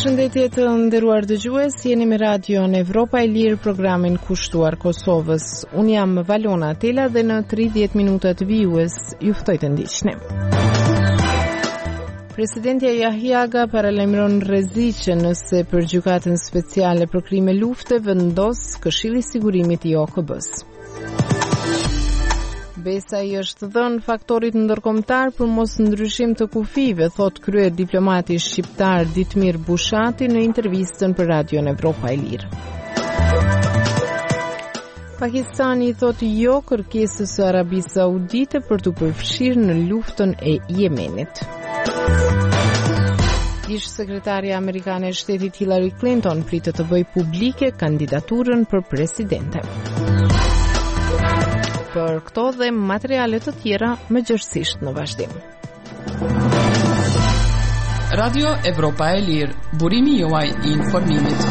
Përshëndetje të nderuar dëgjues, jeni me radion Evropa e Lirë, programin kushtuar Kosovës. Unë jam Valona Atela dhe në 30 minutat vijues ju ftoj të ndiqni. Presidentja Jahjaga paralajmëron rreziqe nëse për gjykatën speciale për krime lufte vendos Këshilli i Sigurimit i OKB-s. Besa I është dhënë faktorit ndërkombëtar për mos ndryshim të kufive, thot krye diplomati shqiptar Ditmir Bushati në intervistën për radion Evropa e Lirë. Pakistani thot jo kërkesës së Arabisë Saudite për të përfshirë në luftën e Yemenit. Ish sekretarja amerikane e shtetit Hillary Clinton pritet të bëjë publike kandidaturën për presidente. Për këto dhe materiale të tjera mëgjërësisht në vazhdim. Radio Evropa e Lirë, burimi juaj I informimit.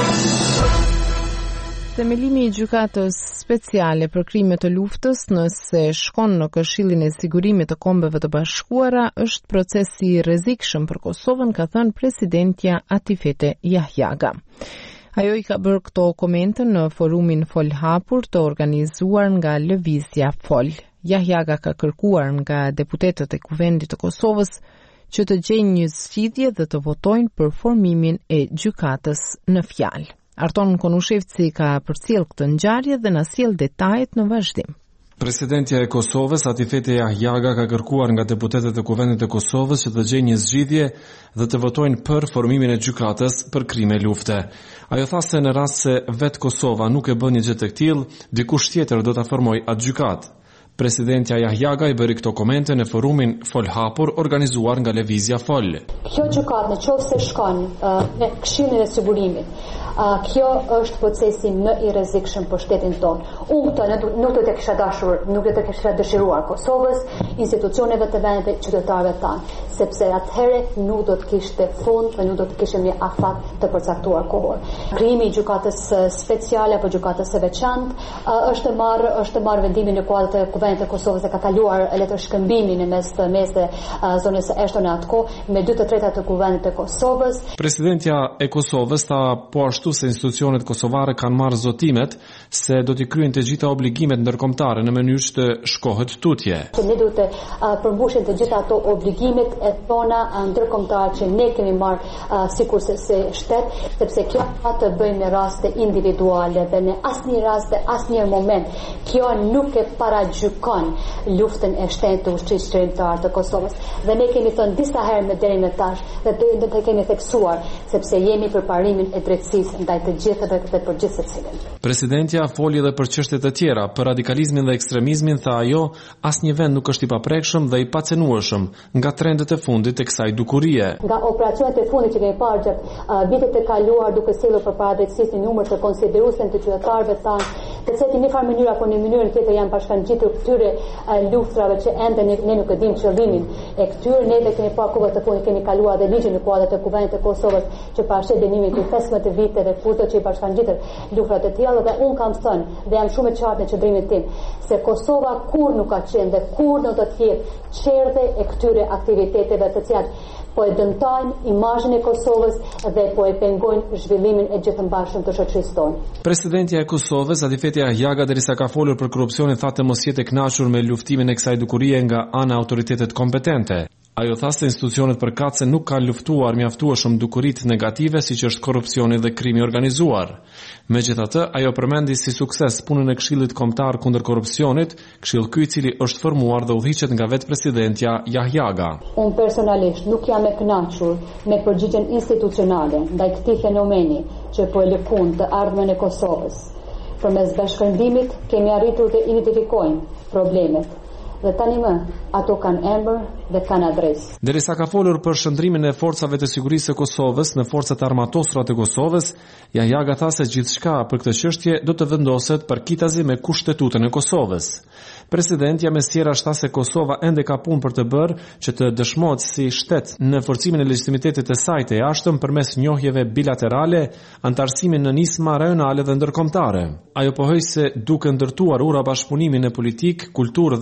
Themelimi I gjykatës speciale për krime të luftës nëse shkon në Këshillin e Sigurimit të Kombeve të Bashkuara është proces I rrezikshëm për Kosovën, ka thënë presidentja Atifete Jahjaga. Ajo I ka bërë këto komente në forumin Fol Hapur të organizuar nga Lëvizja Fol. Jahjaga ka kërkuar nga deputetët e Kuvendit të Kosovës që të gjejnë një zgjidhje dhe të votojnë për formimin e gjykatës në fjalë. Arton Konushevci ka përcjell këtë ngjarje dhe na sjell detajet në vazhdim. Presidentja e Kosovës, Atifete Jahjaga, ka kërkuar nga deputetët e Kuvendit të Kosovës që të gjejnë një zgjidhje dhe të votojnë për formimin e gjykatës për krime lufte. Ajo tha se në rast se vetë Kosova nuk e bën një gjë të tillë, dikush tjetër do ta formojë atë gjykatë. Presidentja Jahjaga I bëri këto komente në forumin Fol Hapur organizuar nga Lëvizja Fol. Kjo gjykatë nëse shkon në Këshillin e Sigurimit, kjo është procesi më I rrezikshëm për shtetin tonë. Unë këtë nuk do të kisha dashur, nuk do të kisha dëshiruar Kosovës, institucioneve të vendit, qytetarëve tanë, sepse atëherë nuk do të kishte fund dhe nuk do të kishte një afat të përcaktuar kohor. Krijimi I gjykatës speciale apo gjykatës së veçantë është marrë vendimin në kuadër të Kuvendit të Kosovës dhe ka kaluar letërshkëmbimin në mes të zonës së Eshton në atko me 2/3 të Kuvendit të Kosovës. Presidentja e Kosovës tha po ashtu se institucionet kosovare kanë marrë zotimet se do t'i kryejnë të gjitha obligimet ndërkombëtare në mënyrë që të shkohet tutje. Ne duhet të përmbushim të gjitha ato obligimet e tona ndërkombëtare që ne kemi marrë sikurse se shtet, sepse kjo ka të bëjë me raste individuale dhe në asnjë rast dhe asnjë moment kjo nuk e paragjykon luftën e shtetit të ushtrisë shërbëtare të Kosovës. Dhe ne kemi thënë disa herë më deri në tash dhe do të kemi theksuar sepse jemi për parimin e drejtësisë ndaj të gjithëve dhe për gjithë secilin. Presidentja foli edhe për çështje të tjera, për radikalizmin dhe ekstremizmin, tha ajo, asnjë vend nuk është I paprekshëm dhe I pacenueshëm nga trendet e fundit të kësaj dukurie. Nga operacionet e fundit që kemi parë gjatë vitet e kaluar duke sjellur përpara drejtësisë një numër të konsiderueshëm të qytetarëve tanë, të cilët në një farë mënyrë apo në mënyrën tjetër janë bashkangjitur këtyre luftrave që ende ne nuk e dimë qëllimin e këtyre. Ne dhe kemi parë kohët të fundit kemi kaluar dhe ligjin në kuadër të Kuvendit të Kosovës që parashë dënimin për 15 vite dhe kurto që I bashkangjitur luftrat e tilla dhe un kam thënë dhe jam shumë e qartë në qëndrimin tim se Kosova kur nuk ka qenë dhe kur nuk do të jetë çerdhe e këtyre aktiviteteve të cilat po e dëmtojnë imazhin e Kosovës dhe po e pengojnë zhvillimin e gjithëmbashëm të shoqërisë tonë. Presidentja e Kosovës, Atifete Jahjaga, derisa ka folur për korrupsionin, tha të mos jetë e kënaqur me luftimin e kësaj dukurie nga ana e autoritetet kompetente. Ajo tha se institucionet përkatëse nuk kanë luftuar mjaftueshëm dukuritë negative siç është korrupsioni dhe krimi organizuar. Megjithatë, ajo përmendi si sukses punën e Këshillit Kombëtar kundër korrupsionit, këshill ky I cili është formuar dhe udhëhiqet nga vetë presidentja Jahjaga. Unë personalisht nuk jam e kënaqur me përgjigjen institucionale ndaj këtij fenomeni që po e lëkund të ardhmen e Kosovës. Përmes bashkëndimit kemi arritur të identifikojmë problemet. Dhe tani më, ato kanë emër dhe kanë adresë. Derisa ka folur për shndrimin e forcave të sigurisë së Kosovës në forcat armatosura të Kosovës, Jahjaga tha se gjithçka për këtë çështje do të vendoset përkitazi me kushtetutën e Kosovës. Presidentja Mesjera tha se Kosova ende ka punë për të bërë që të dëshmohet si shtet në forcimin e legitimitetit të saj të jashtëm përmes njohjeve bilaterale, antarësimin në nisma rajonale dhe ndërkombëtare. Ajo pohoi se duke ndërtuar ura bashkëpunimin në politik, kulturë dhe ekonomi,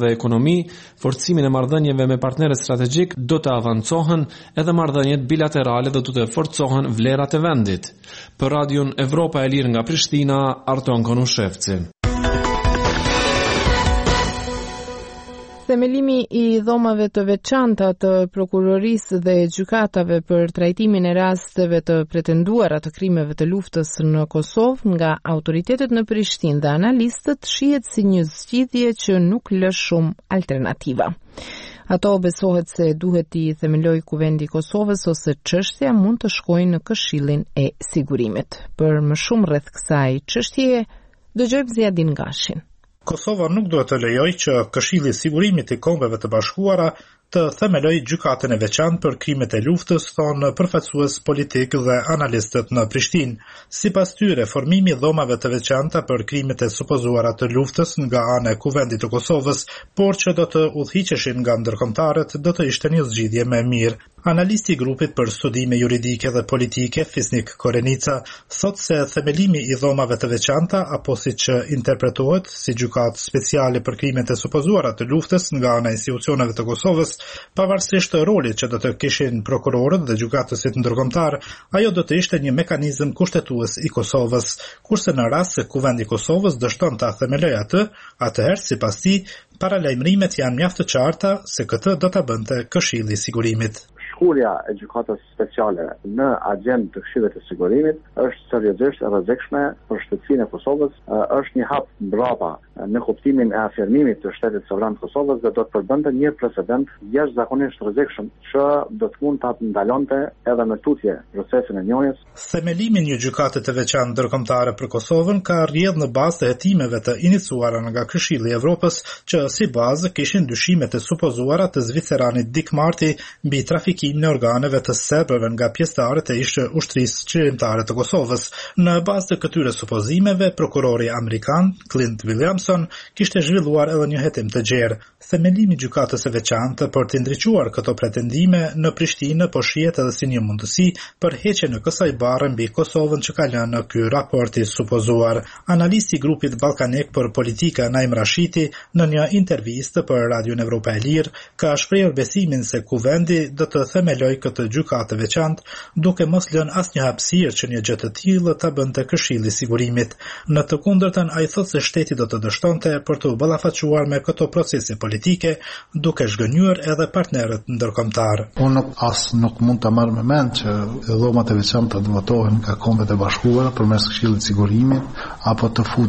ekonomi, forcimin e marrëdhënieve me partnerët strategjik do të avancohen edhe marrëdhëniet bilaterale do të forcohen vlerat e vendit. Për Radion Evropa e Lirë nga Prishtina, Arton Konushevci. Themelimi i dhomave të veçanta të prokurorisë dhe gjykatave për trajtimin e rasteve të pretenduara të krimeve të luftës në Kosovë nga autoritetet në Prishtinë dhe analistët shihet si një zgjidhje që nuk lë shumë alternativa. Ato besohet se duhet i themeloj Kuvendi i Kosovës ose çështja mund të shkojë në Këshillin e Sigurimit. Për më shumë rreth kësaj çështjeje, dëgjojmë Ziadin Gashin. Kosova nuk duhet të lejoj që Këshilli i Sigurimit i Kombeve të Bashkuara të themeloj gjykatën e veçantë për krimet e luftës, thonë përfaqësues politik dhe analistët në Prishtinë. Sipas tyre, formimi i dhomave të veçanta për krimet e supozuara të luftës nga ana e Kuvendit të Kosovës, por që do të udhëhiqeshin nga ndërkombëtarët, do të ishte një zgjidhje më e mirë. Analisti i grupit për studime juridike dhe politike, Fisnik Korenica, thot se themelimi i dhomave të veçanta, apo siç interpretohet si gjykatë speciale për krimet e supozuara të luftës nga ana e institucioneve të Kosovës, pavarësisht rolit që do të kishin prokurorët dhe gjykatësit ndërkombëtar, ajo do të ishte një mekanizëm kushtetues i Kosovës, kurse në rast se Kuvendi i Kosovës dështon ta themelojë atë, atëherë sipas tij, paralajmërimet janë mjaft të qarta se këtë do ta bënte Këshilli i Sigurimit. Shkurja e gjykatës speciale në agjend të Këshillit të Sigurimit është seriozisht e rrezikshme për shtetësinë e Kosovës, është një hap mbrapa në kuptimin e afirmimit të shtetit sovran të Kosovës dhe do të përbënte një precedent jashtëzakonisht rrezikshëm që do të mund ta ndalonte edhe me tutje procesin e njohjes. Themelimi një gjykate të veçantë ndërkombëtare për Kosovën ka rrjedhë në bazë të hetimeve të iniciuara nga Këshilli i Evropës, që si bazë kishin dyshimet e supozuara të zviceranit Dick Marty mbi trafikimin e organeve të serbëve nga pjesëtarët e ish ushtrisë qeverimtare të Kosovës. Në bazë të këtyre supozimeve, prokurori amerikan Clint Williamson kishte zhvilluar edhe një hetim të gjerë. Themelimi i gjykatës së veçantë për të ndriçuar këto pretendime në Prishtinë po shihet edhe si një mundësi për heqje në kësaj barre mbi Kosovën që ka lënë ky raport i supozuar. Analisti i grupit ballkanik për politikë Naim Rashiti në një intervistë për Radion Evropa e Lirë ka shprehur besimin se Kuvendi do të themeloj këtë gjykatë veçantë, duke mos lënë asnjë hapësirë që një gjë të tillë ta bënte Këshilli i Sigurimit. Në të kundërtën, ai thotë se shteti do të dështonte për të ballafaquar me këto procese politike, duke zhgënjur edhe partnerët ndërkombëtar. Unë nuk mund ta marr me mend që dhomat e veçanta të votohen nga Kombet e Bashkuara përmes Këshillit të Sigurimit apo të